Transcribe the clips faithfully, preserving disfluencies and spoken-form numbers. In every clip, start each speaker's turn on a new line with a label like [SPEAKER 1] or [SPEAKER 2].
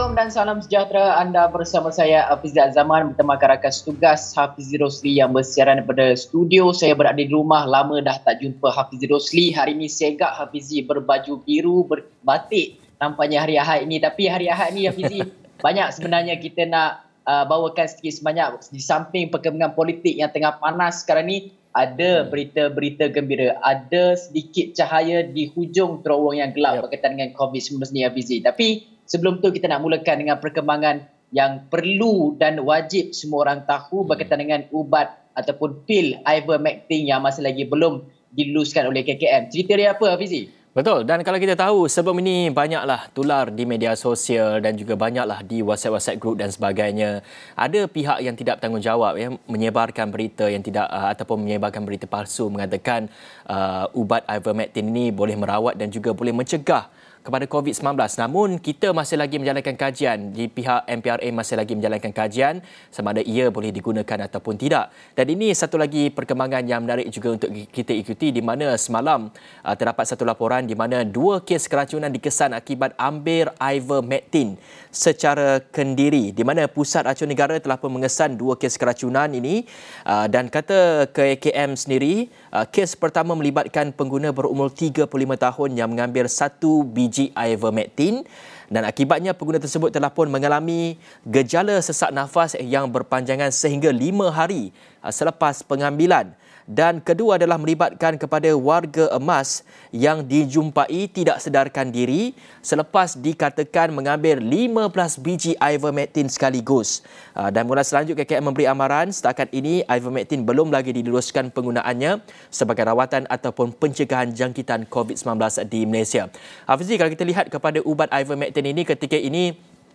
[SPEAKER 1] Assalamualaikum dan salam sejahtera. Anda bersama saya Hafizi Zaman bertemakan rakan setugas Hafizi Rosli yang bersiaran daripada studio. Saya berada di rumah, lama dah tak jumpa Hafizi Rosli. Hari ini segak Hafizi berbaju biru, berbatik nampaknya hari Ahad ini. Tapi hari Ahad ini Hafizi banyak sebenarnya kita nak uh, bawakan sedikit sebanyak. Di samping perkembangan politik yang tengah panas sekarang ni, ada berita-berita gembira, ada sedikit cahaya di hujung terowong yang gelap yep. berkaitan dengan COVID sembilan belas ni Hafizi. Tapi sebelum tu kita nak mulakan dengan perkembangan yang perlu dan wajib semua orang tahu berkaitan dengan ubat ataupun pil ivermectin yang masih lagi belum diluluskan oleh K K M. Cerita dia apa Hafizi?
[SPEAKER 2] Betul, dan kalau kita tahu sebelum ini banyaklah tular di media sosial dan juga banyaklah di WhatsApp-WhatsApp group dan sebagainya. Ada pihak yang tidak bertanggungjawab ya, menyebarkan berita yang tidak uh, ataupun menyebarkan berita palsu mengatakan uh, ubat ivermectin ini boleh merawat dan juga boleh mencegah kepada COVID sembilan belas. Namun kita masih lagi menjalankan kajian, di pihak M P R A masih lagi menjalankan kajian sama ada ia boleh digunakan ataupun tidak. Dan ini satu lagi perkembangan yang menarik juga untuk kita ikuti, di mana semalam uh, terdapat satu laporan di mana dua kes keracunan dikesan akibat ambil ivermectin secara kendiri, di mana Pusat Racun Negara telah pun mengesan dua kes keracunan ini uh, dan kata K K M sendiri, uh, kes pertama melibatkan pengguna berumur tiga puluh lima tahun yang mengambil satu biji ivermectin dan akibatnya pengguna tersebut telah pun mengalami gejala sesak nafas yang berpanjangan sehingga lima hari selepas pengambilan. Dan kedua adalah melibatkan kepada warga emas yang dijumpai tidak sedarkan diri selepas dikatakan mengambil lima belas biji ivermectin sekaligus. Dan mula selanjutnya K K M memberi amaran setakat ini ivermectin belum lagi diluluskan penggunaannya sebagai rawatan ataupun pencegahan jangkitan COVID sembilan belas di Malaysia. Hafizi, kalau kita lihat kepada ubat ivermectin ini ketika ini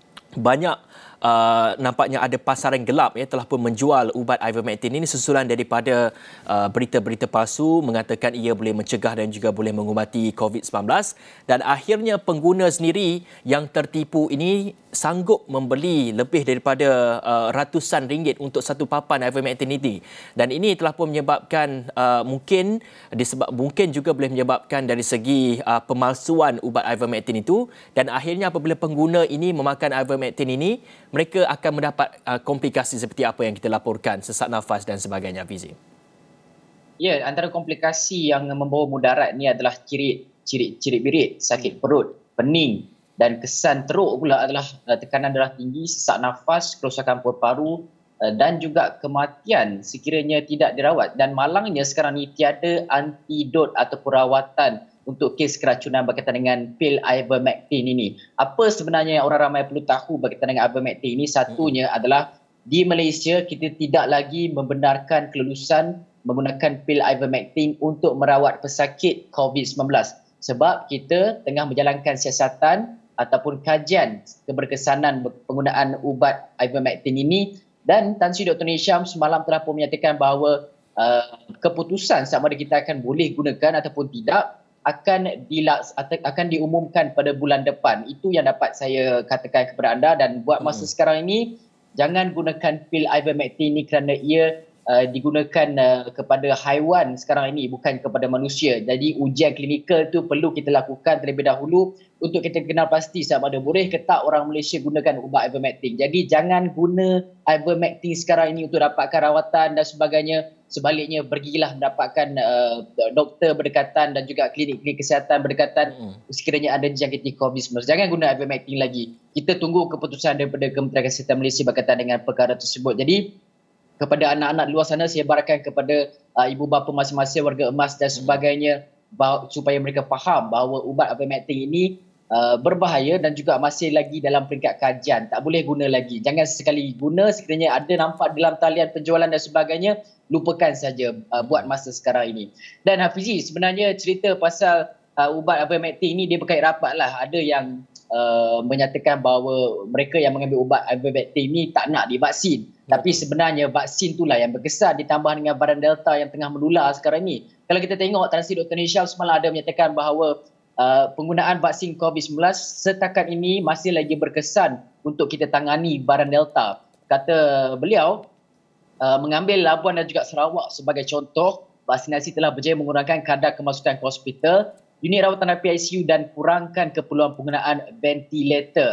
[SPEAKER 2] banyak Uh, nampaknya ada pasaran gelap ya telah pun menjual ubat ivermectin ini susulan daripada uh, berita-berita palsu mengatakan ia boleh mencegah dan juga boleh mengubati COVID sembilan belas, dan akhirnya pengguna sendiri yang tertipu ini sanggup membeli lebih daripada uh, ratusan ringgit untuk satu papan ivermectin ini, dan ini telah pun menyebabkan uh, mungkin disebab mungkin juga boleh menyebabkan dari segi uh, pemalsuan ubat ivermectin itu, dan akhirnya apabila pengguna ini memakan ivermectin ini mereka akan mendapat uh, komplikasi seperti apa yang kita laporkan, sesak nafas dan sebagainya, Fizi.
[SPEAKER 1] Ya, antara komplikasi yang membawa mudarat ni adalah cirit, cirit, cirit birit, sakit perut, pening dan kesan teruk pula adalah uh, tekanan darah tinggi, sesak nafas, kerosakan paru-paru uh, dan juga kematian sekiranya tidak dirawat. Dan malangnya sekarang ni tiada antidot ataupun rawatan untuk kes keracunan berkaitan dengan pil ivermectin ini. Apa sebenarnya yang orang ramai perlu tahu berkaitan dengan ivermectin ini? Satunya adalah di Malaysia kita tidak lagi membenarkan kelulusan menggunakan pil ivermectin untuk merawat pesakit COVID sembilan belas. Sebab kita tengah menjalankan siasatan ataupun kajian keberkesanan penggunaan ubat ivermectin ini, dan Tan Sri Doktor Nisham semalam telah pun menyatakan bahawa uh, keputusan sama ada kita akan boleh gunakan ataupun tidak akan dilaks, akan diumumkan pada bulan depan. Itu yang dapat saya katakan kepada anda, dan buat masa hmm. sekarang ini jangan gunakan pil ivermectin ini kerana ia uh, digunakan uh, kepada haiwan sekarang ini, bukan kepada manusia. Jadi ujian klinikal itu perlu kita lakukan terlebih dahulu untuk kita kenal pasti sama ada boleh ke tak orang Malaysia gunakan ubat ivermectin. Jadi jangan guna ivermectin sekarang ini untuk dapatkan rawatan dan sebagainya. Sebaliknya, pergilah mendapatkan uh, doktor berdekatan dan juga klinik-klinik kesihatan berdekatan hmm. sekiranya anda dijangkiti COVID sembilan belas. Jangan guna ivermectin lagi. Kita tunggu keputusan daripada Kementerian Kesihatan Malaysia berkaitan dengan perkara tersebut. Jadi kepada anak-anak luar sana, saya barakkan kepada uh, ibu bapa masing-masing, warga emas dan sebagainya, bahawa, supaya mereka faham bahawa ubat ivermectin ini Uh, berbahaya dan juga masih lagi dalam peringkat kajian. Tak boleh guna lagi. Jangan sekali guna sekiranya ada nampak dalam talian penjualan dan sebagainya, lupakan saja uh, buat masa sekarang ini. Dan Hafizi, sebenarnya cerita pasal uh, ubat ivermectin ini dia berkait rapat lah. Ada yang uh, menyatakan bahawa mereka yang mengambil ubat ivermectin ini tak nak divaksin. Tapi sebenarnya vaksin itulah yang berkesan, ditambah dengan varian Delta yang tengah menular sekarang ini. Kalau kita tengok, Tan Sri Doktor Nisham semalam ada menyatakan bahawa Uh, penggunaan vaksin COVID sembilan belas setakat ini masih lagi berkesan untuk kita tangani varian Delta. Kata beliau, uh, mengambil Labuan dan juga Sarawak sebagai contoh, vaksinasi telah berjaya mengurangkan kadar kemasukan ke hospital, unit rawatan I P I C U dan kurangkan keperluan penggunaan ventilator.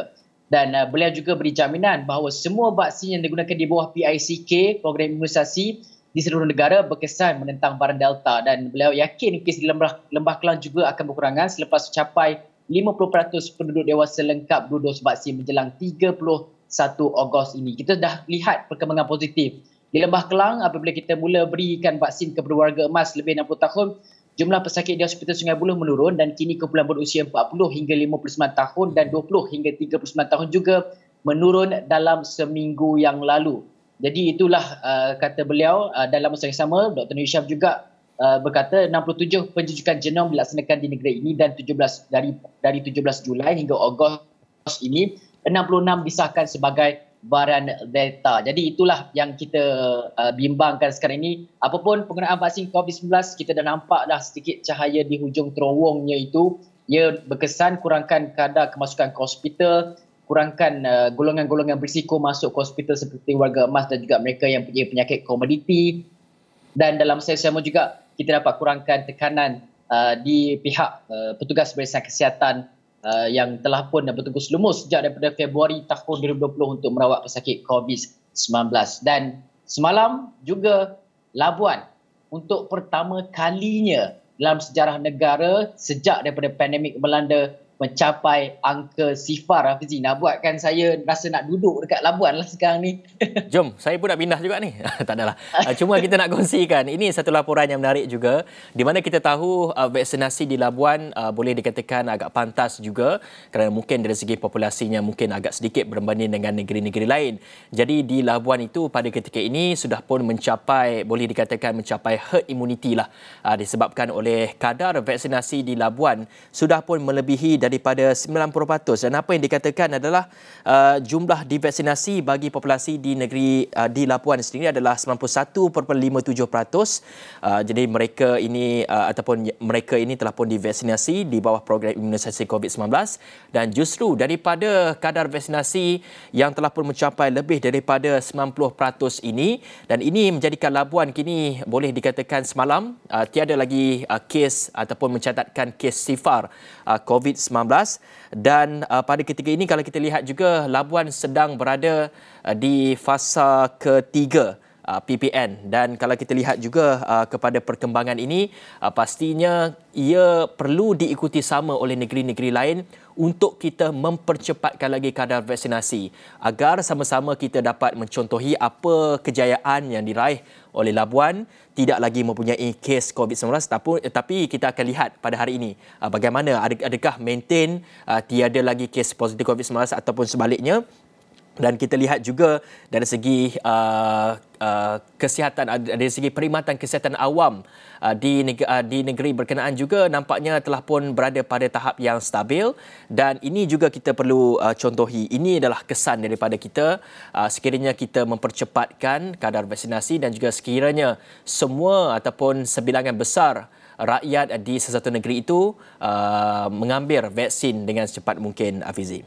[SPEAKER 1] Dan uh, beliau juga beri jaminan bahawa semua vaksin yang digunakan di bawah P I C K, program imunisasi di seluruh negara, berkesan menentang varian Delta. Dan beliau yakin kes di Lembah, Lembah Kelang juga akan berkurangan selepas mencapai lima puluh peratus penduduk dewasa lengkap dua dos vaksin menjelang tiga puluh satu Ogos ini. Kita dah lihat perkembangan positif. Di Lembah Kelang, apabila kita mula berikan vaksin kepada warga emas lebih enam puluh tahun, jumlah pesakit di Hospital Sungai Buloh menurun dan kini kumpulan berusia empat puluh hingga lima puluh sembilan tahun dan dua puluh hingga tiga puluh sembilan tahun juga menurun dalam seminggu yang lalu. Jadi itulah uh, kata beliau. Uh, dalam masa yang sama, Doktor Nur Hisham juga uh, berkata enam puluh tujuh penjujukan genom dilaksanakan di negeri ini dan tujuh belas dari dari tujuh belas Julai hingga Ogos ini, enam puluh enam disahkan sebagai varian Delta. Jadi itulah yang kita uh, bimbangkan sekarang ini. Apapun penggunaan vaksin COVID sembilan belas, kita dah nampak dah sedikit cahaya di hujung terowongnya itu. Ia berkesan kurangkan kadar kemasukan ke hospital, kurangkan uh, golongan-golongan berisiko masuk ke hospital seperti warga emas dan juga mereka yang punya penyakit komoditi. Dan dalam masa yang sama juga kita dapat kurangkan tekanan uh, di pihak uh, petugas barisan kesihatan uh, yang telah pun bertugas lumus sejak daripada Februari tahun dua ribu dua puluh untuk merawat pesakit COVID sembilan belas. Dan semalam juga Labuan untuk pertama kalinya dalam sejarah negara sejak daripada pandemik melanda mencapai angka sifar. Hafizi, nak buatkan saya rasa nak duduk dekat Labuan lah sekarang ni.
[SPEAKER 2] Jom, saya pun nak pindah juga ni. Tak adalah. Cuma kita nak kongsikan. Ini satu laporan yang menarik juga. Di mana kita tahu uh, vaksinasi di Labuan uh, boleh dikatakan agak pantas juga. Kerana mungkin dari segi populasinya mungkin agak sedikit berbanding dengan negeri-negeri lain. Jadi di Labuan itu pada ketika ini sudah pun mencapai, boleh dikatakan mencapai herd immunity lah. Uh, disebabkan oleh kadar vaksinasi di Labuan sudah pun melebihi daripada sembilan puluh peratus, dan apa yang dikatakan adalah uh, jumlah divaksinasi bagi populasi di negeri uh, di Labuan sendiri adalah sembilan puluh satu perpuluhan lima tujuh peratus. Uh, jadi mereka ini uh, ataupun mereka ini telah pun divaksinasi di bawah program imunisasi COVID sembilan belas, dan justru daripada kadar vaksinasi yang telah pun mencapai lebih daripada sembilan puluh peratus ini, dan ini menjadikan Labuan kini boleh dikatakan semalam uh, tiada lagi uh, kes ataupun mencatatkan kes sifar uh, COVID sembilan belas. Dan uh, pada ketika ini kalau kita lihat juga Labuan sedang berada uh, di fasa ketiga uh, P P N, dan kalau kita lihat juga uh, kepada perkembangan ini uh, pastinya ia perlu diikuti sama oleh negeri-negeri lain untuk kita mempercepatkan lagi kadar vaksinasi agar sama-sama kita dapat mencontohi apa kejayaan yang diraih oleh Labuan, tidak lagi mempunyai kes COVID sembilan belas, tapi, tapi kita akan lihat pada hari ini uh, bagaimana, adakah maintain uh, tiada lagi kes positif COVID sembilan belas ataupun sebaliknya. Dan kita lihat juga dari segi uh, uh, kesihatan, dari segi perkhidmatan kesihatan awam uh, di, neg- uh, di negeri berkenaan juga nampaknya telah pun berada pada tahap yang stabil, dan ini juga kita perlu uh, contohi. Ini adalah kesan daripada kita uh, sekiranya kita mempercepatkan kadar vaksinasi dan juga sekiranya semua ataupun sebilangan besar rakyat di sesuatu negeri itu uh, mengambil vaksin dengan secepat mungkin, Hafizi.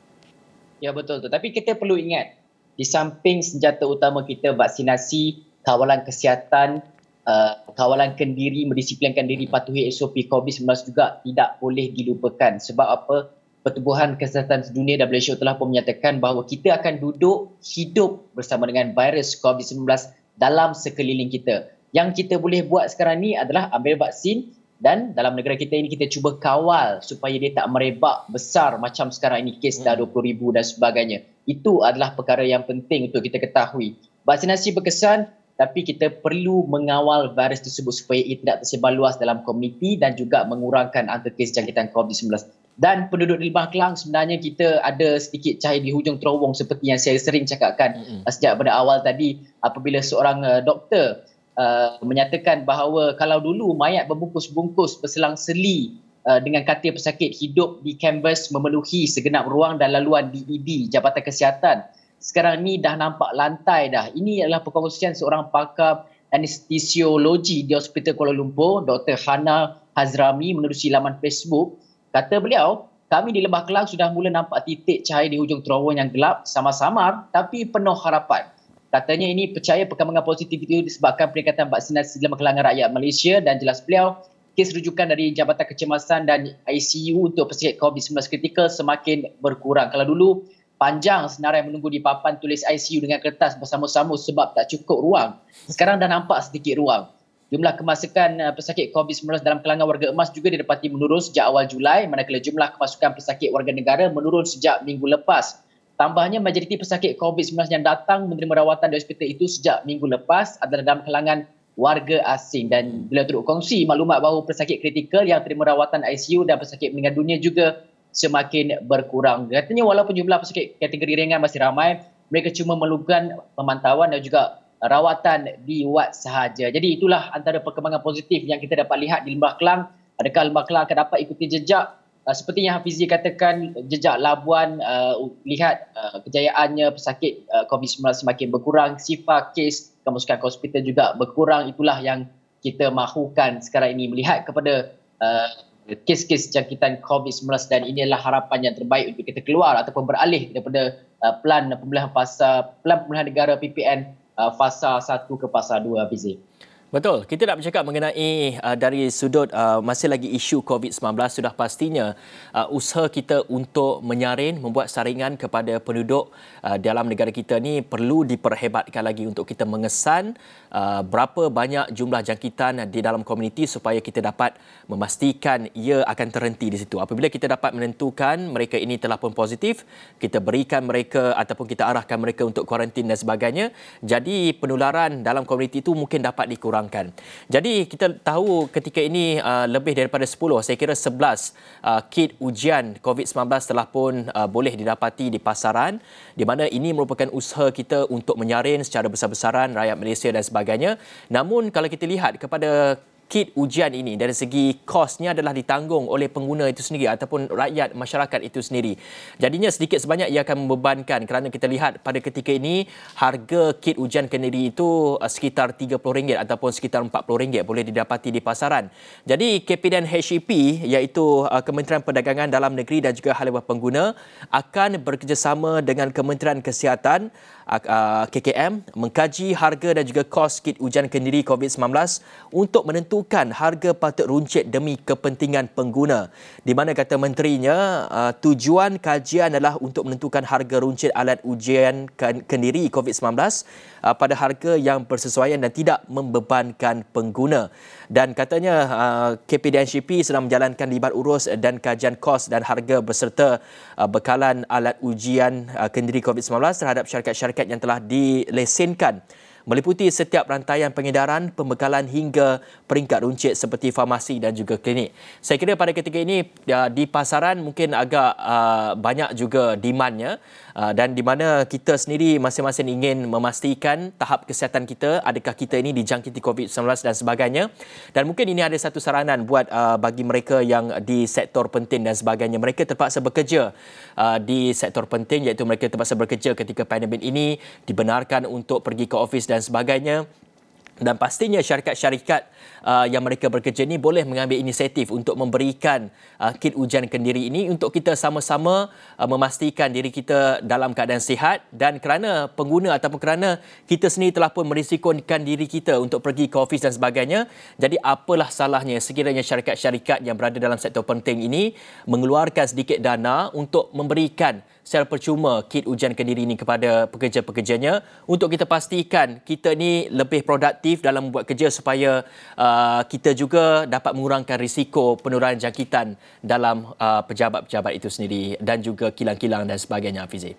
[SPEAKER 1] Ya, betul tu. Tapi kita perlu ingat, di samping senjata utama kita vaksinasi, kawalan kesihatan, uh, kawalan kendiri, mendisiplinkan diri, patuhi S O P COVID sembilan belas juga tidak boleh dilupakan. Sebab apa? Pertubuhan Kesihatan Dunia W H O telah pun menyatakan bahawa kita akan duduk hidup bersama dengan virus COVID sembilan belas dalam sekeliling kita. Yang kita boleh buat sekarang ni adalah ambil vaksin, dan dalam negara kita ini kita cuba kawal supaya dia tak merebak besar macam sekarang ini, kes dah dua puluh ribu dan sebagainya. Itu adalah perkara yang penting untuk kita ketahui. Vaksinasi berkesan, tapi kita perlu mengawal virus tersebut supaya ia tidak tersebar luas dalam komuniti dan juga mengurangkan angka kes jangkitan COVID sembilan belas. Dan penduduk di Lembah Kelang, sebenarnya kita ada sedikit cahaya di hujung terowong seperti yang saya sering cakapkan mm-hmm. sejak pada awal tadi, apabila seorang uh, doktor Uh, menyatakan bahawa kalau dulu mayat berbungkus-bungkus berselang-seli uh, dengan katil pesakit hidup di kanvas memenuhi segenap ruang dan laluan D E D, Jabatan Kesihatan, sekarang ni dah nampak lantai dah. Ini adalah perkongsian seorang pakar anestesiologi di Hospital Kuala Lumpur, Doktor Hana Hazrami, menerusi laman Facebook. Kata beliau, kami di Lembah Kelang sudah mula nampak titik cahaya di hujung terowong yang gelap, samar-samar tapi penuh harapan. Katanya ini percaya perkembangan positif itu disebabkan peningkatan vaksinasi dalam kalangan rakyat Malaysia, dan jelas beliau, kes rujukan dari Jabatan Kecemasan dan I C U untuk pesakit COVID sembilan belas kritikal semakin berkurang. Kalau dulu panjang senarai menunggu di papan tulis I C U dengan kertas bersama-sama sebab tak cukup ruang. Sekarang dah nampak sedikit ruang. Jumlah kemasukan uh, pesakit COVID sembilan belas dalam kalangan warga emas juga didapati menurun sejak awal Julai, manakala jumlah kemasukan pesakit warga negara menurun sejak minggu lepas. Tambahnya, majoriti pesakit COVID sembilan belas yang datang menerima rawatan di hospital itu sejak minggu lepas adalah dalam kalangan warga asing. Dan bila turut kongsi maklumat bahawa pesakit kritikal yang terima rawatan I C U dan pesakit meninggal dunia juga semakin berkurang. Katanya walaupun jumlah pesakit kategori ringan masih ramai, mereka cuma memerlukan pemantauan dan juga rawatan di wad sahaja. Jadi itulah antara perkembangan positif yang kita dapat lihat di Lembah Kelang. Adakah Lembah Kelang akan dapat ikuti jejak uh, seperti yang Hafizi katakan, jejak Labuan, uh, lihat uh, kejayaannya pesakit uh, COVID sembilan belas semakin berkurang, sifar kes kemasukan ke hospital juga berkurang. Itulah yang kita mahukan sekarang ini, melihat kepada uh, kes-kes jangkitan COVID sembilan belas, dan ini adalah harapan yang terbaik untuk kita keluar ataupun beralih daripada uh, plan pemulihan fasa plan pemulihan negara P P N uh, fasa satu ke fasa dua, Hafizi.
[SPEAKER 2] Betul. Kita nak bercakap mengenai uh, dari sudut uh, masih lagi isu COVID sembilan belas, sudah pastinya uh, usaha kita untuk menyaring, membuat saringan kepada penduduk uh, dalam negara kita ni perlu diperhebatkan lagi untuk kita mengesan uh, berapa banyak jumlah jangkitan di dalam komuniti supaya kita dapat memastikan ia akan terhenti di situ. Apabila kita dapat menentukan mereka ini telah pun positif, kita berikan mereka ataupun kita arahkan mereka untuk kuarantin dan sebagainya, jadi penularan dalam komuniti itu mungkin dapat dikurangkan. Jadi kita tahu ketika ini uh, lebih daripada sepuluh, saya kira sebelas uh, kit ujian COVID sembilan belas telah pun uh, boleh didapati di pasaran, di mana ini merupakan usaha kita untuk menyaring secara besar-besaran rakyat Malaysia dan sebagainya. Namun kalau kita lihat kepada kit ujian ini dari segi kosnya adalah ditanggung oleh pengguna itu sendiri ataupun rakyat masyarakat itu sendiri. Jadinya sedikit sebanyak ia akan membebankan, kerana kita lihat pada ketika ini harga kit ujian kendiri itu sekitar tiga puluh ringgit ataupun sekitar empat puluh ringgit boleh didapati di pasaran. Jadi K P D N H E P iaitu Kementerian Perdagangan Dalam Negeri dan juga Hal Ehwal Pengguna akan bekerjasama dengan Kementerian Kesihatan K K M mengkaji harga dan juga kos kit ujian kendiri COVID sembilan belas untuk menentukan harga patut runcit demi kepentingan pengguna. Di mana kata menterinya, tujuan kajian adalah untuk menentukan harga runcit alat ujian kendiri COVID sembilan belas pada harga yang bersesuaian dan tidak membebankan pengguna. Dan katanya K P D N H E P sedang menjalankan libat urus dan kajian kos dan harga beserta bekalan alat ujian kendiri COVID sembilan belas terhadap syarikat-syarikat yang telah dilesenkan, meliputi setiap rantaian pengedaran, pembekalan hingga peringkat runcit seperti farmasi dan juga klinik. Saya kira pada ketika ini di pasaran mungkin agak uh, banyak juga demandnya, uh, dan di mana kita sendiri masing-masing ingin memastikan tahap kesihatan kita, adakah kita ini dijangkiti COVID sembilan belas dan sebagainya. Dan mungkin ini ada satu saranan buat uh, bagi mereka yang di sektor penting dan sebagainya. Mereka terpaksa bekerja uh, di sektor penting, iaitu mereka terpaksa bekerja ketika pandemik ini, dibenarkan untuk pergi ke ofis dan sebagainya. Dan pastinya syarikat-syarikat uh, yang mereka bekerja ini boleh mengambil inisiatif untuk memberikan uh, kit ujian kendiri ini untuk kita sama-sama uh, memastikan diri kita dalam keadaan sihat, dan kerana pengguna ataupun kerana kita sendiri telah pun merisikokan diri kita untuk pergi ke ofis dan sebagainya. Jadi apalah salahnya sekiranya syarikat-syarikat yang berada dalam sektor penting ini mengeluarkan sedikit dana untuk memberikan secara percuma kit ujian kendiri ini kepada pekerja-pekerjanya, untuk kita pastikan kita ni lebih produktif dalam membuat kerja supaya uh, kita juga dapat mengurangkan risiko penularan jangkitan dalam uh, pejabat-pejabat itu sendiri dan juga kilang-kilang dan sebagainya, Hafizi.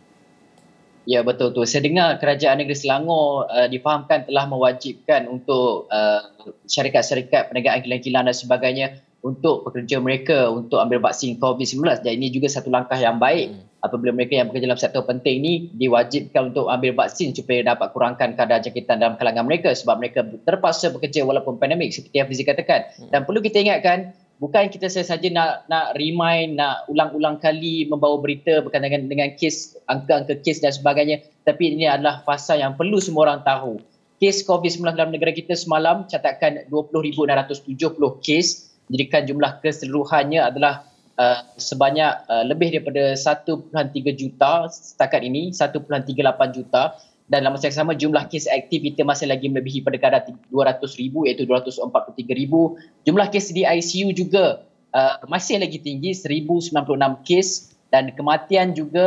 [SPEAKER 1] Ya, betul tu. Saya dengar Kerajaan Negeri Selangor uh, difahamkan telah mewajibkan untuk uh, syarikat-syarikat perniagaan kilang-kilang dan sebagainya untuk pekerja mereka untuk ambil vaksin COVID sembilan belas. Dan ini juga satu langkah yang baik hmm. apabila mereka yang bekerja dalam sektor penting ini diwajibkan untuk ambil vaksin supaya dapat kurangkan kadar jangkitan dalam kalangan mereka, sebab mereka terpaksa bekerja walaupun pandemik seperti yang Fizi katakan. Hmm. Dan perlu kita ingatkan, bukan kita saja nak nak remind, nak ulang-ulang kali membawa berita berkaitan dengan, dengan kes, angka-angka kes dan sebagainya, tapi ini adalah fasa yang perlu semua orang tahu. Kes COVID sembilan belas dalam negara kita semalam catatkan dua puluh ribu enam ratus tujuh puluh kes, menjadikan jumlah keseluruhannya adalah uh, sebanyak uh, lebih daripada satu perpuluhan tiga juta setakat ini, satu perpuluhan tiga lapan juta. Dan dalam masa yang sama, jumlah kes aktif kita masih lagi melebihi pada kadar dua ratus ribu, iaitu dua ratus empat puluh tiga ribu. Jumlah kes di I C U juga uh, masih lagi tinggi, seribu sembilan puluh enam kes. Dan kematian juga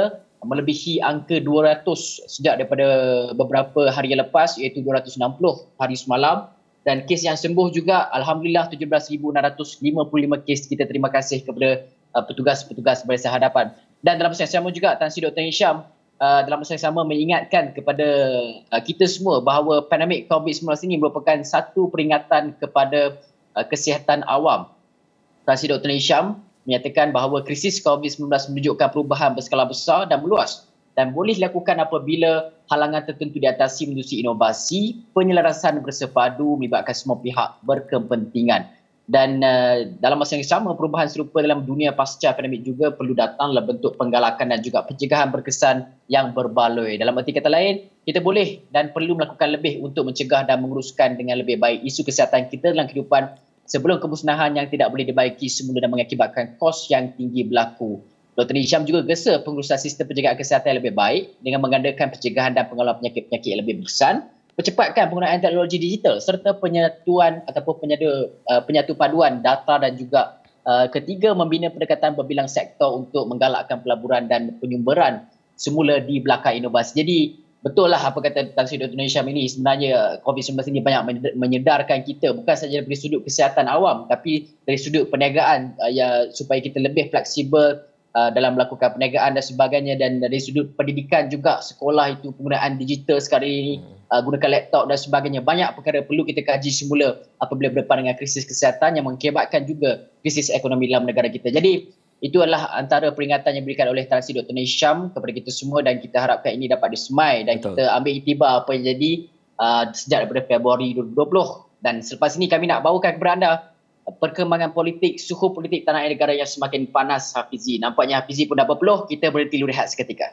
[SPEAKER 1] melebihi angka dua ratus sejak daripada beberapa hari yang lepas, iaitu dua ratus enam puluh hari semalam. Dan kes yang sembuh juga, Alhamdulillah tujuh belas ribu enam ratus lima puluh lima kes. Kita terima kasih kepada uh, petugas-petugas Barisan Hadapan. Dan dalam masa yang sama juga, Tan Sri Doktor Hisham uh, dalam masa yang sama mengingatkan kepada uh, kita semua bahawa pandemik covid sembilan belas ini merupakan satu peringatan kepada uh, kesihatan awam. Tan Sri Doktor Hisham menyatakan bahawa krisis covid sembilan belas menunjukkan perubahan berskala besar dan meluas dan boleh dilakukan apabila halangan tertentu diatasi melalui inovasi, penyelarasan bersepadu melibatkan semua pihak berkepentingan. Dan uh, dalam masa yang sama, perubahan serupa dalam dunia pasca pandemik juga perlu datang dalam bentuk penggalakan dan juga pencegahan berkesan yang berbaloi. Dalam erti kata lain, kita boleh dan perlu melakukan lebih untuk mencegah dan menguruskan dengan lebih baik isu kesihatan kita dalam kehidupan sebelum kemusnahan yang tidak boleh dibaiki semula dan mengakibatkan kos yang tinggi berlaku. Doktor Hisham juga gesa pengurusan sistem penjagaan kesihatan yang lebih baik dengan menggandakan pencegahan dan pengelolaan penyakit-penyakit yang lebih berkesan, percepatkan penggunaan teknologi digital serta penyatuan ataupun penyatu, uh, penyatu paduan data dan juga uh, ketiga, membina pendekatan berbilang sektor untuk menggalakkan pelaburan dan penyumberan semula di belakang inovasi. Jadi betul lah apa kata Tan Sri Doktor Hisham ini, sebenarnya covid sembilan belas ini banyak menyedarkan kita bukan sahaja dari sudut kesihatan awam tapi dari sudut perniagaan uh, ya, supaya kita lebih fleksibel Uh, dalam melakukan perniagaan dan sebagainya. Dan dari sudut pendidikan juga, sekolah itu penggunaan digital sekarang ini, uh, gunakan laptop dan sebagainya. Banyak perkara perlu kita kaji semula apabila berdepan dengan krisis kesihatan yang mengakibatkan juga krisis ekonomi dalam negara kita. Jadi itu adalah antara peringatan yang diberikan oleh Tan Sri Doktor Hisham kepada kita semua dan kita harapkan ini dapat disemai dan Betul. Kita ambil iktibar apa yang jadi uh, sejak daripada Februari dua ribu dua puluh. Dan selepas ini kami nak bawakan kepada anda perkembangan politik, suhu politik tanah air negara yang semakin panas, Hafizi. Nampaknya Hafizi pun dah berpeluh, kita berhenti dulu rehat seketika.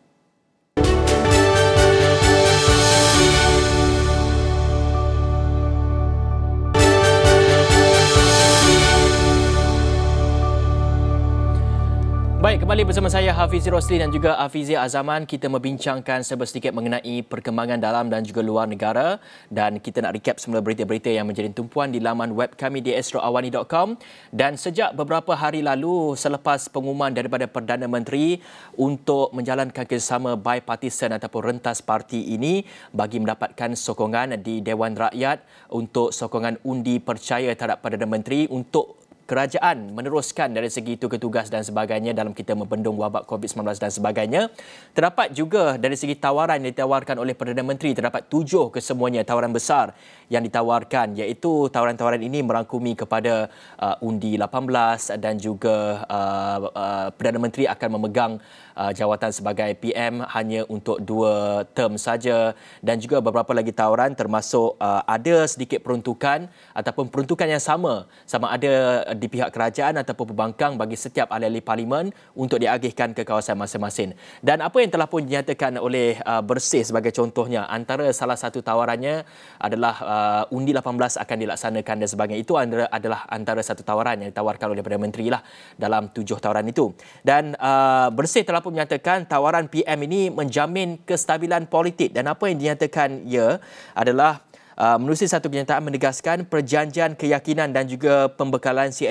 [SPEAKER 2] Baik, kembali bersama saya Hafizi Rosli dan juga Afizi Azaman. Kita membincangkan sedikit mengenai perkembangan dalam dan juga luar negara dan kita nak recap semula berita-berita yang menjadi tumpuan di laman web kami di astro awani dot com. Dan sejak beberapa hari lalu selepas pengumuman daripada Perdana Menteri untuk menjalankan kerjasama bipartisan ataupun rentas parti ini bagi mendapatkan sokongan di Dewan Rakyat untuk sokongan undi percaya terhadap Perdana Menteri untuk kerajaan meneruskan dari segi tugas-tugas dan sebagainya dalam kita membendung wabak covid sembilan belas dan sebagainya. Terdapat juga dari segi tawaran yang ditawarkan oleh Perdana Menteri, terdapat tujuh kesemuanya tawaran besar yang ditawarkan, iaitu tawaran-tawaran ini merangkumi kepada uh, undi lapan belas dan juga uh, uh, Perdana Menteri akan memegang uh, jawatan sebagai P M hanya untuk dua term saja dan juga beberapa lagi tawaran termasuk uh, ada sedikit peruntukan ataupun peruntukan yang sama sama ada di pihak kerajaan ataupun pembangkang bagi setiap ahli-ahli parlimen untuk diagihkan ke kawasan masing-masing. Dan apa yang telah pun dinyatakan oleh uh, Bersih sebagai contohnya, antara salah satu tawarannya adalah uh, undi lapan belas akan dilaksanakan dan sebagainya. Itu adalah antara satu tawaran yang ditawarkan oleh Perdana Menteri lah dalam tujuh tawaran itu. Dan uh, Bersih telah pun menyatakan tawaran P M ini menjamin kestabilan politik dan apa yang dinyatakan ia adalah Uh, menerusi satu kenyataan menegaskan perjanjian keyakinan dan juga pembekalan C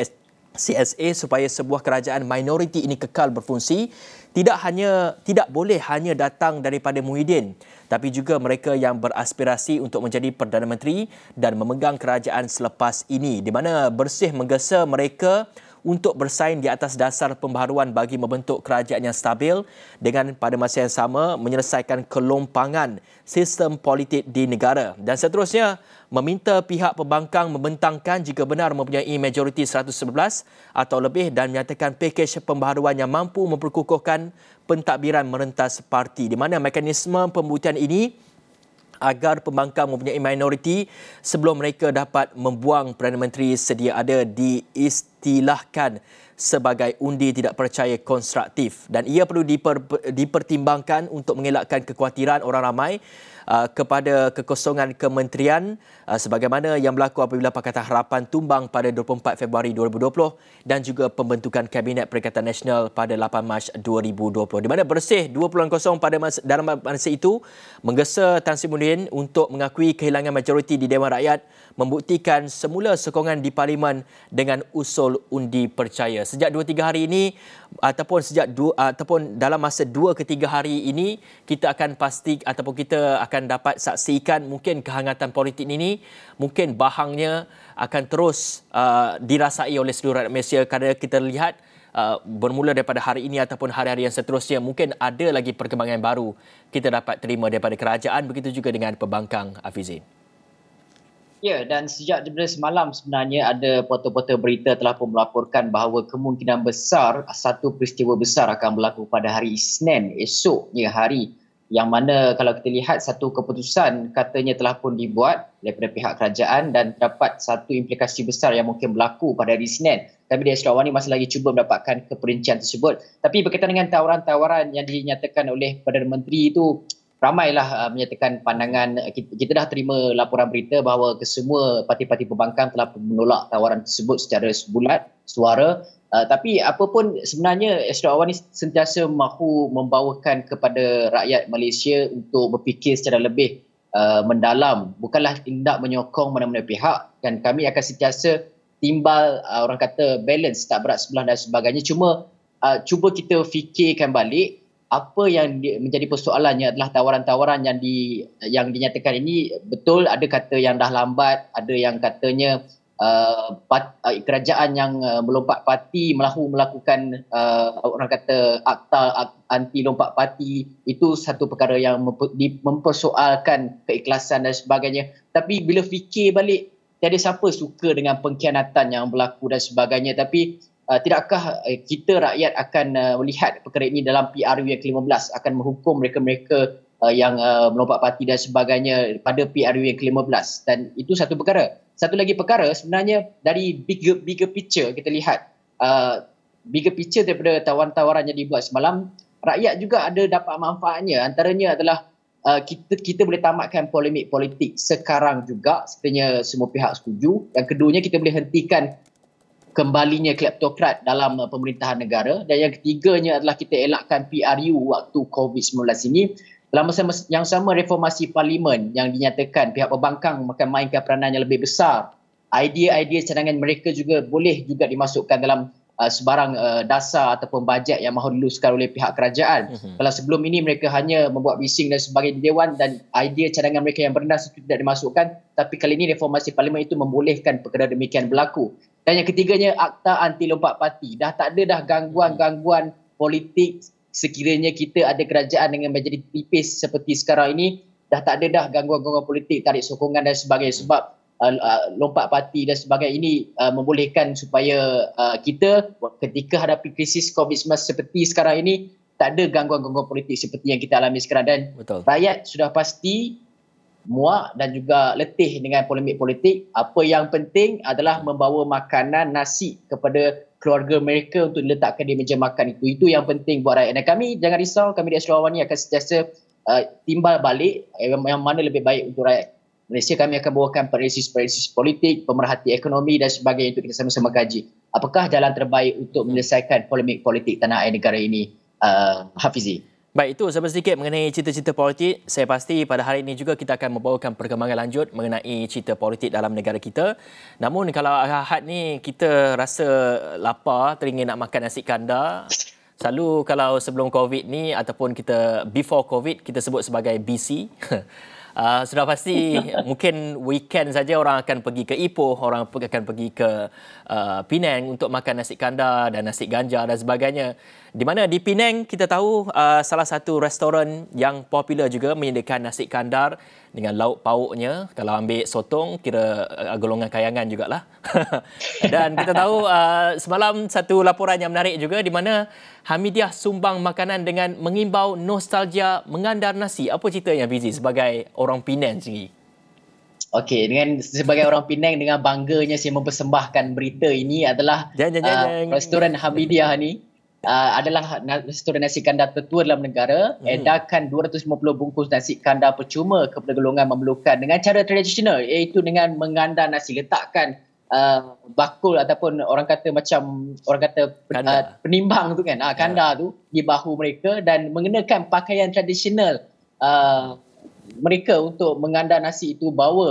[SPEAKER 2] S A supaya sebuah kerajaan minoriti ini kekal berfungsi tidak hanya tidak boleh hanya datang daripada Muhyiddin tapi juga mereka yang beraspirasi untuk menjadi Perdana Menteri dan memegang kerajaan selepas ini, di mana Bersih menggesa mereka untuk bersaing di atas dasar pembaharuan bagi membentuk kerajaan yang stabil dengan pada masa yang sama menyelesaikan kelompangan sistem politik di negara. Dan seterusnya, meminta pihak pembangkang membentangkan jika benar mempunyai majoriti seratus sebelas atau lebih dan menyatakan pakej pembaharuan yang mampu memperkukuhkan pentadbiran merentas parti, di mana mekanisme pembuktian ini agar pembangkang mempunyai minoriti sebelum mereka dapat membuang Perdana Menteri sedia ada diistilahkan sebagai undi tidak percaya konstruktif dan ia perlu diper, dipertimbangkan untuk mengelakkan kekhawatiran orang ramai uh, kepada kekosongan kementerian uh, sebagaimana yang berlaku apabila Pakatan Harapan tumbang pada dua puluh empat Februari dua ribu dua puluh dan juga pembentukan Kabinet Perikatan Nasional pada lapan Mac dua ribu dua puluh, di mana Bersih dua puluh kosong pada masa, dalam masa itu menggesa Tan Sri Muhyiddin untuk mengakui kehilangan majoriti di Dewan Rakyat membuktikan semula sokongan di Parlimen dengan usul undi percaya. Sejak dua tiga hari ini ataupun sejak dua, ataupun dalam masa dua ke tiga hari ini, kita akan pasti ataupun kita akan dapat saksikan mungkin kehangatan politik ini, mungkin bahangnya akan terus uh, dirasai oleh seluruh rakyat Malaysia kerana kita lihat uh, bermula daripada hari ini ataupun hari-hari yang seterusnya mungkin ada lagi perkembangan baru kita dapat terima daripada kerajaan, begitu juga dengan pembangkang, Hafizin.
[SPEAKER 1] Ya, dan sejak daripada semalam sebenarnya ada portal-portal berita telah pun melaporkan bahawa kemungkinan besar satu peristiwa besar akan berlaku pada hari Isnin esoknya hari, yang mana kalau kita lihat satu keputusan katanya telah pun dibuat daripada pihak kerajaan dan terdapat satu implikasi besar yang mungkin berlaku pada hari Isnin. Kami di Astro Awani masih lagi cuba mendapatkan keperincian tersebut. Tapi berkaitan dengan tawaran-tawaran yang dinyatakan oleh Perdana Menteri itu, ramailah uh, menyatakan pandangan. Kita, kita dah terima laporan berita bahawa kesemua parti-parti pembangkang telah menolak tawaran tersebut secara sebulat suara. Uh, tapi apapun sebenarnya Astro Awani sentiasa mahu membawakan kepada rakyat Malaysia untuk berfikir secara lebih uh, mendalam, bukanlah tindak menyokong mana-mana pihak, dan kami akan sentiasa timbal uh, orang kata balance, tak berat sebelah dan sebagainya. Cuma uh, cuba kita fikirkan balik apa yang di, menjadi persoalannya adalah tawaran-tawaran yang di yang dinyatakan ini betul ada kata yang dah lambat, ada yang katanya uh, pat, uh, kerajaan yang uh, melompat parti mahu melakukan uh, orang kata akta anti lompat parti. Itu satu perkara yang mempersoalkan keikhlasan dan sebagainya. Tapi bila fikir balik, tiada siapa suka dengan pengkhianatan yang berlaku dan sebagainya. Tapi Uh, tidakkah uh, kita rakyat akan uh, melihat perkara ini dalam P R U yang ke lima belas, akan menghukum mereka-mereka uh, yang uh, melompat parti dan sebagainya pada P R U yang ke lima belas. Dan itu satu perkara. Satu lagi perkara sebenarnya dari bigger, bigger picture kita lihat. Uh, bigger picture daripada tawaran-tawaran yang dibuat semalam, rakyat juga ada dapat manfaatnya. Antaranya adalah uh, kita, kita boleh tamatkan polemik politik sekarang juga, sekiranya semua pihak setuju. Yang keduanya, kita boleh hentikan kembalinya kleptokrat dalam uh, pemerintahan negara. Dan yang ketiganya adalah kita elakkan P R U waktu covid sembilan belas ini. Dalam masa yang sama, reformasi parlimen yang dinyatakan pihak pembangkang akan mainkan peranan yang lebih besar. Idea-idea cadangan mereka juga boleh juga dimasukkan dalam uh, sebarang uh, dasar ataupun bajet yang mahu diluluskan oleh pihak kerajaan. Mm-hmm. Kalau sebelum ini mereka hanya membuat bising dan sebagainya di Dewan dan idea cadangan mereka yang bernas itu tidak dimasukkan. Tapi kali ini reformasi parlimen itu membolehkan perkara demikian berlaku. Dan yang ketiganya, akta anti lompat parti. Dah tak ada dah gangguan-gangguan politik sekiranya kita ada kerajaan dengan menjadi tipis seperti sekarang ini. Dah tak ada dah gangguan-gangguan politik, tarik sokongan dan sebagainya. Sebab uh, uh, lompat parti dan sebagainya ini uh, membolehkan supaya uh, kita ketika hadapi krisis covid sembilan belas seperti sekarang ini, tak ada gangguan-gangguan politik seperti yang kita alami sekarang. Dan betul, rakyat sudah pasti muak dan juga letih dengan polemik politik. Apa yang penting adalah membawa makanan, nasi kepada keluarga mereka untuk diletakkan di meja makan itu. Itu yang penting buat rakyat. Dan kami, jangan risau, kami di Astro Awani akan sentiasa uh, timbal balik yang, yang mana lebih baik untuk rakyat Malaysia. Kami akan bawakan perisis-perisis politik, pemerhati ekonomi dan sebagainya untuk kita sama-sama kaji. Apakah jalan terbaik untuk menyelesaikan polemik politik tanah air negara ini, uh, Hafizi?
[SPEAKER 2] Baik, itu sampai sedikit mengenai cerita-cerita politik. Saya pasti pada hari ini juga kita akan membawakan perkembangan lanjut mengenai cerita politik dalam negara kita. Namun kalau Ahad ni kita rasa lapar, teringin nak makan nasi kandar. Selalu kalau sebelum COVID ni ataupun kita before COVID, kita sebut sebagai B C. Uh, sudah pasti mungkin weekend saja orang akan pergi ke Ipoh, orang akan pergi ke uh, Penang untuk makan nasi kandar dan nasi ganja dan sebagainya. Di mana di Penang kita tahu uh, salah satu restoran yang popular juga menyediakan nasi kandar dengan lauk pauknya. Kalau ambil sotong, kira uh, golongan kayangan jugalah. Dan kita tahu uh, semalam satu laporan yang menarik juga di mana Hamidiah sumbang makanan dengan mengimbau nostalgia mengandar nasi. Apa ceritanya Fizi sebagai orang Penang sendiri?
[SPEAKER 1] Okey, dengan sebagai orang Penang, dengan bangganya saya mempersembahkan berita ini adalah
[SPEAKER 2] jang, jang, jang.
[SPEAKER 1] Uh, restoran Hamidiah ni uh, adalah restoran nasi kandar tertua dalam negara. Hmm. Edarkan dua ratus lima puluh bungkus nasi kandar percuma kepada golongan memerlukan dengan cara tradisional, iaitu dengan mengandar nasi, letakkan Uh, bakul ataupun orang kata macam orang kata uh, penimbang tu kan, uh, kandar yeah. tu di bahu mereka dan mengenakan pakaian tradisional uh, mereka untuk mengandar nasi itu, bawa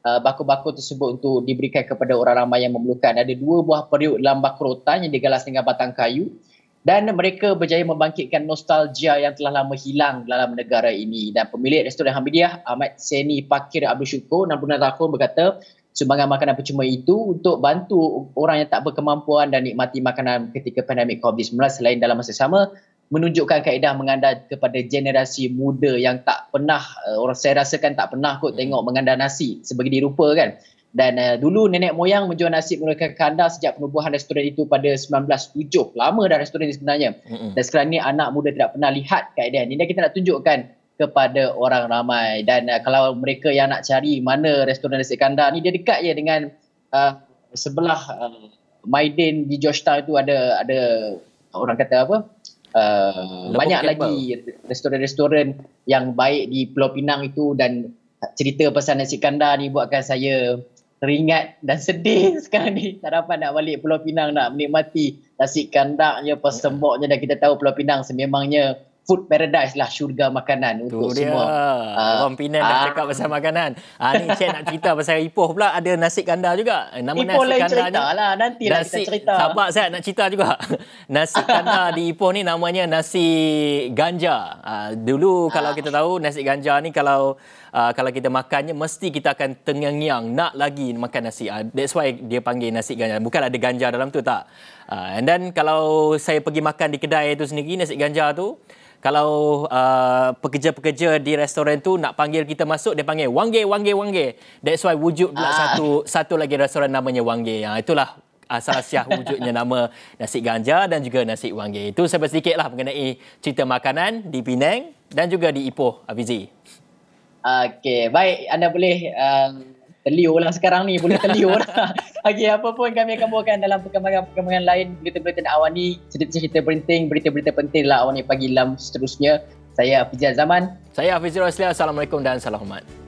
[SPEAKER 1] uh, bakul-bakul tersebut untuk diberikan kepada orang ramai yang memerlukan. Ada dua buah periuk dalam bakul rotan yang digalas dengan batang kayu dan mereka berjaya membangkitkan nostalgia yang telah lama hilang dalam negara ini. Dan pemilik restoran Hamidiah, Ahmad Seni Pakir Abdul Syukur, enam puluh enam tahun, berkata sumbangan makanan percuma itu untuk bantu orang yang tak berkemampuan dan nikmati makanan ketika pandemik covid sembilan belas. Selain dalam masa sama menunjukkan kaedah mengandal kepada generasi muda yang tak pernah, uh, orang saya rasakan tak pernah kot tengok mengandal nasi sebegini rupa kan. Dan uh, dulu nenek moyang menjual nasi menggunakan kandar sejak penubuhan restoran itu pada sembilan belas tujuh. Lama dah restoran ini sebenarnya. Mm-hmm. Dan sekarang ni anak muda tidak pernah lihat kaedah ini. Dan kita nak tunjukkan kepada orang ramai. Dan uh, kalau mereka yang nak cari mana restoran nasi kandar ni, dia dekat je dengan uh, sebelah uh, Maidin di Georgetown itu ada ada orang kata apa? Uh, banyak Kembal. Lagi restoran-restoran yang baik di Pulau Pinang itu. Dan cerita pasal nasi kandar ni buatkan saya teringat dan sedih sekarang ni. Tak dapat nak balik Pulau Pinang nak menikmati nasi kandarnya, pesemboknya. Dan kita tahu Pulau Pinang sememangnya food paradise lah, syurga makanan untuk
[SPEAKER 2] tu dia.
[SPEAKER 1] Semua.
[SPEAKER 2] Orang Penang dah cakap pasal makanan. Ah ni Cik nak cerita pasal Ipoh pula ada nasi kandar juga. Nama
[SPEAKER 1] Ipoh
[SPEAKER 2] nasi kandar ni
[SPEAKER 1] lah, nanti lah kita cerita.
[SPEAKER 2] Sabar saya nak cerita juga. Nasi kandar di Ipoh ni namanya nasi ganja. Ah, dulu kalau kita tahu nasi ganja ni kalau Uh, kalau kita makannya mesti kita akan tengang-yang nak lagi makan nasi. Uh, that's why dia panggil nasi ganja. Bukan ada ganja dalam tu tak. Uh, and then kalau saya pergi makan di kedai tu sendiri nasi ganja tu, kalau uh, pekerja-pekerja di restoran tu nak panggil kita masuk, dia panggil Wangge, Wangge, Wangge. That's why wujud pula ah. satu satu lagi restoran namanya Wangge. Uh, itulah asal siah wujudnya nama nasi ganja dan juga nasi Wangge. Itu sampai sedikitlah mengenai cerita makanan di Penang dan juga di Ipoh, Hafizi.
[SPEAKER 1] Okey, baik. Anda boleh uh, terliur lah sekarang ni. Boleh terliur lah. Okey, apa pun kami akan bawakan dalam perkembangan-perkembangan lain. Berita-berita awal ni, cerita-cerita penting, berita-berita penting lah awal ni pagi lam seterusnya. Saya Hafizi Zaman.
[SPEAKER 2] Saya Hafizi Roslia. Assalamualaikum dan salam hormat.